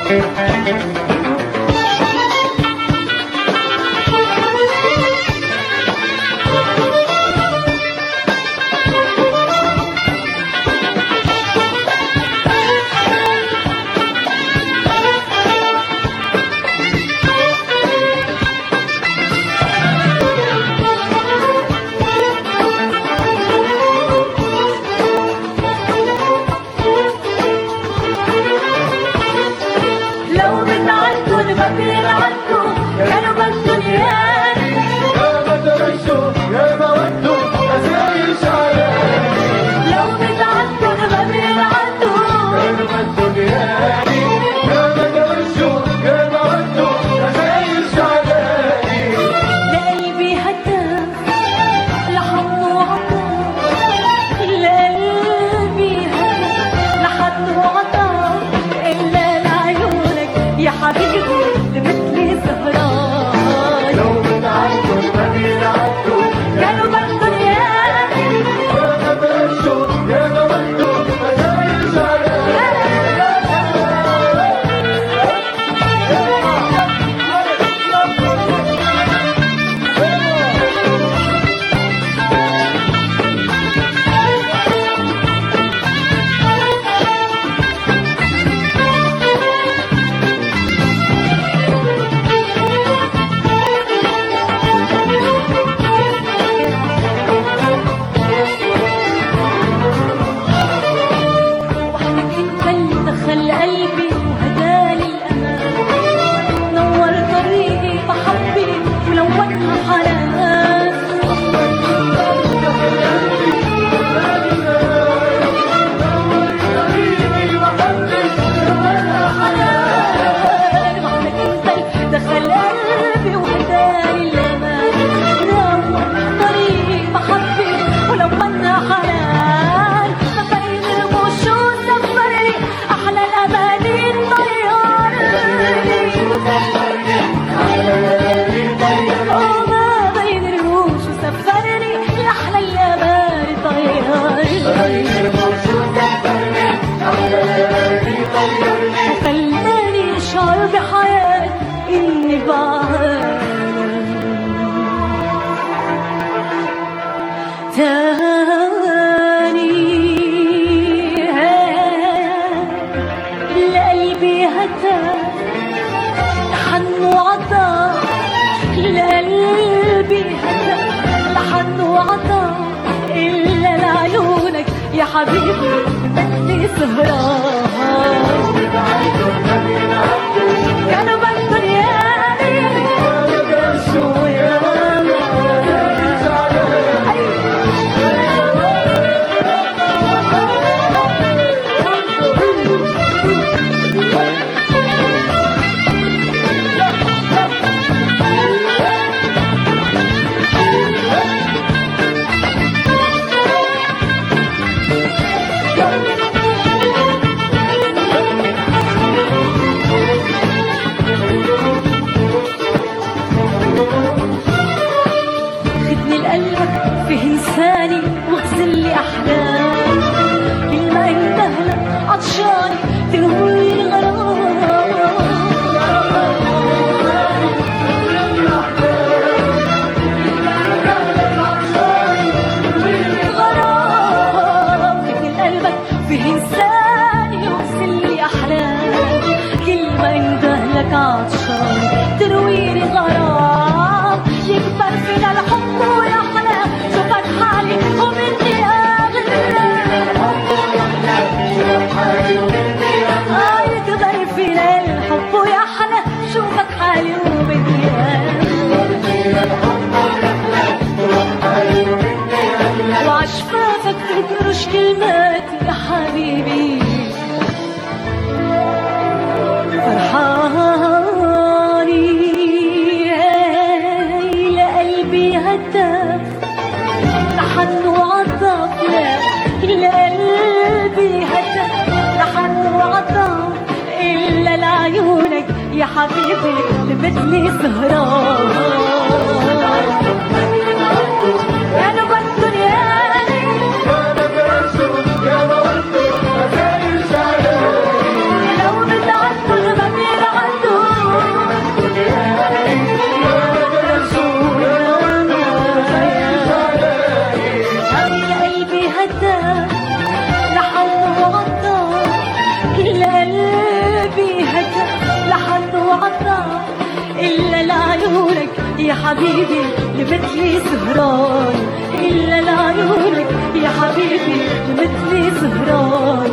يا حبيبي بدي سهران كانوا بدهم ياني شو يا لساني واغسل لي احلامي كل ما انتهلك عطشاني تنوي الغرام مثل قلبك فيه لساني واغسل لي احلامي كل ما انتهلك عطشاني تنوي لي غرام يكبر فينا الحب ويا حلام شوفك حالي ومني اغلى يكبر فينا الحب ويا حلام شوفك حالي ومني اغلى وعشفافك تكرش كلماتي يا حبيبي فرحاني لحن وعطف لقلبي هتف لحن وعطف إلا لعيونك يا حبيبي لبتني سهران كانوا بدهم ياني لو بدعتهم يا حبيبي لمثلي سهران، إلا لعيونك يا حبيبي لمثلي سهران.